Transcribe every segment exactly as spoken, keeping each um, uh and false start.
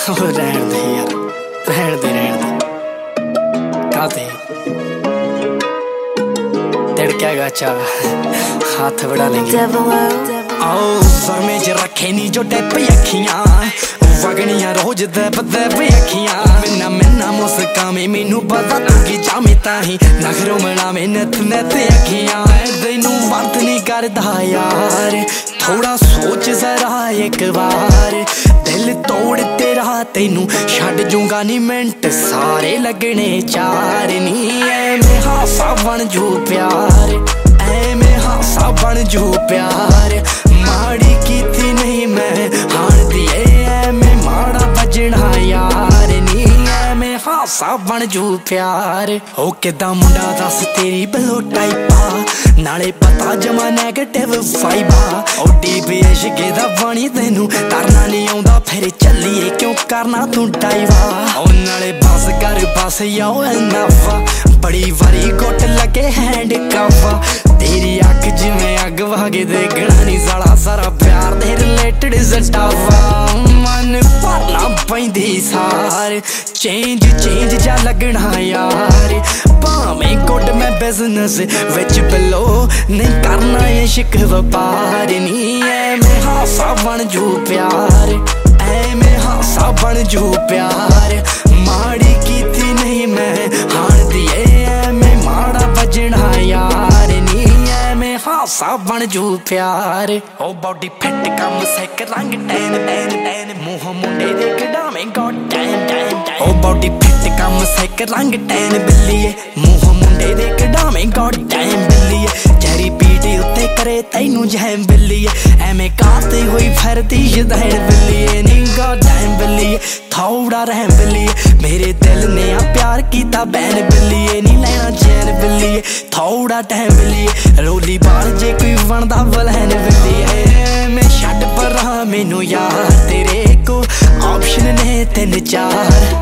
रहन दे यार, रहन दे रहन दे काते तिड़क्या गाचा हाथ बढ़ा लेंगे। आओ सर में च रखे नी जो टैप अखियां वगनियां रोज दैप दैप अखियां मिन्ना मिन्ना मुस्कामे मैनू पता तू की जामे ताही नखरों मनावे नत नत अखियां तैनू वर्त नहीं करदा यार थोड़ा सोच जरा एक बार दिल तोड़ तेरा तैनू छड़ जूंगा नी मिंट सारे लगने चार नी ऐवें हासा बन जू प्यार ऐवें हासा बन जू प्यार माड़ी कीती नहीं मैं हाण दी ऐवें माड़ा बजना यार नी ऐवें हासा बन जू प्यार ओ किदा मुंडा दस तेरी बलो टाइपा नाले पता जमा नैगेटिव वाइबा ओ डीप इश्क दा पानी तैनू तरना नहीं आउंदा फिर चलिए क्यों करना तू डाइवा ओ नाले बस कर बस याओ एनफा बड़ी वारी गुट लगे हैंड कफा तेरी अख जिवें अग वागे देखना नहीं साला सारा प्यार दे रिलेटेड सटावा मन भरना पैंदी सार चेंज चेंज जा लगना यार भावें गुड मैं बिजनेस विच बिलो नहीं करना इश्क व्यापार नी ऐवें हासा बन जू प्यार ऐवें हासा बन जू प्यार माड़ी कीती नहीं मैं हाण दी ऐवें माड़ा बजना यार नी ऐवें हासा बन जू प्यार ओ बॉडी फिट कम सिक रंग टैन टैन टैन मूंह मुंडे दे कढावें गॉड डैम डैम डैम ओ बॉडी फिट कम सिक रंग टैन बिल्लीए मूंह मुंडे दे कढावें गॉड डैम बिल्लीए जहरी पीटी उत्ते करे तैनू जैम बिल्लीए ऐवें काते होई फिरदी शदैन बिल्लीए नी गॉड डैम बिल्लीए थोड़ा रहम बिल्लीए मेरे दिल ने आ प्यार कीता बैन बिल्लीए नी लेना चैन बिल्लीए थोड़ा टाइम बिल्लीए रोली बाल जे कोई बनदा बलैन बिल्लीए मैं छड्ड परां मैनू यार तेरे को ऑप्शन ने तीन चार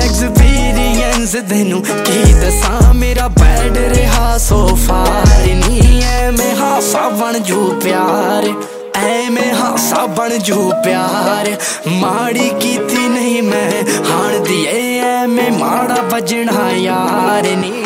एक्सपीरियंस तैनू की दसां मेरा बैड रहा सो फार नी ऐवें हासा बन जू प्यार ऐवें हासा बन जू प्यार माड़ी कीती नहीं मैं हाण दी ऐवें माड़ा बजना यार नी।